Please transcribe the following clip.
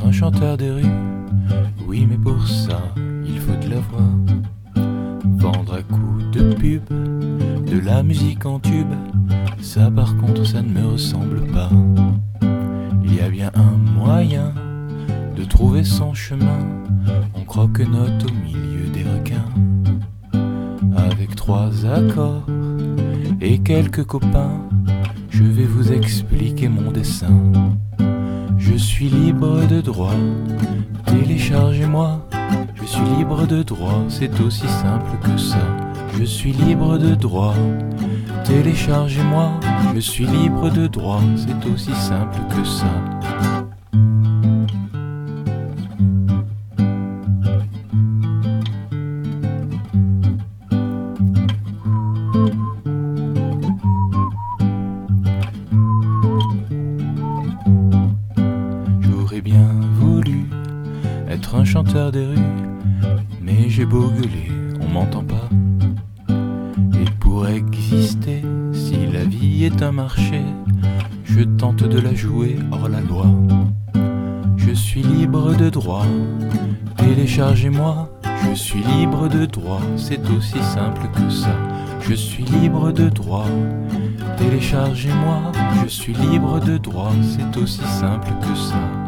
Être un chanteur des rues, oui mais pour ça, il faut de la voix. Vendre à coups de pub, de la musique en tube, ça par contre ça ne me ressemble pas. Il y a bien un moyen de trouver son chemin, on croque-note au milieu des requins. Avec 3 accords et quelques copains, je vais vous expliquer mon dessin. Je suis libre de droit, téléchargez-moi. Je suis libre de droit, c'est aussi simple que ça. Je suis libre de droit, téléchargez-moi. Je suis libre de droit, c'est aussi simple que ça. J'aurais bien voulu être un chanteur des rues, mais j'ai beau gueuler, on m'entend pas. Et pour exister, si la vie est un marché, je tente de la jouer hors la loi. Je suis libre de droit, téléchargez-moi. Je suis libre de droit, c'est aussi simple que ça. Je suis libre de droit, téléchargez-moi. Je suis libre de droit, c'est aussi simple que ça.